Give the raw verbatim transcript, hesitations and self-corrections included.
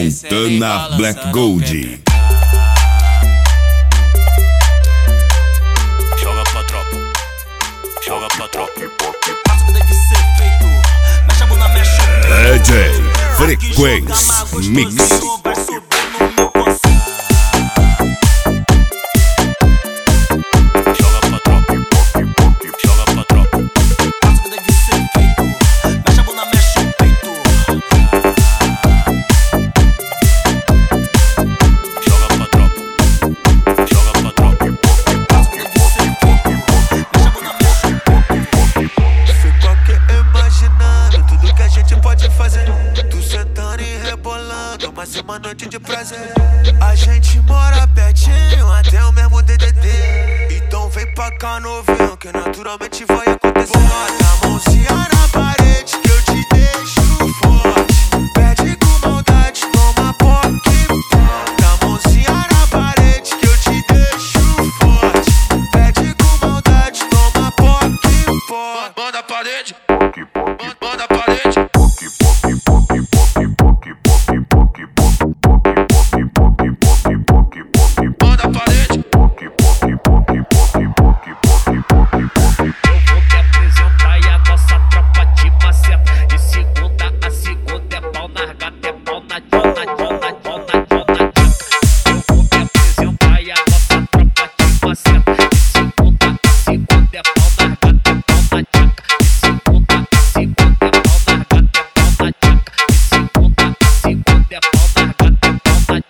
Montana Black Gold. Joga pra tropa, joga pra tropa. Deve ser feito, mexe a bunda, mexe o peito. D J Frequência Mix. Vai subir no meu conceito. Joga pra tropa, joga pra tropa. Deve ser feito, mexe a bunda, mexe o peito. Joga pra tropa, joga pra tropa. Deve ser feito, mexe a bunda, mexe o peito. Fico aqui imaginando tudo que a gente pode fazer. Tu sentando e rebolando, mas é uma noite de prazer. A gente mora pertinho, até o mesmo D D D. Então vem pra cá novinho, que naturalmente vai acontecer. Bota a mãozinha na parede que eu te deixo forte. Pede com maldade, toma poque. Bota a mãozinha na parede que eu te deixo forte. Pede com maldade, toma poque. Bota a parede.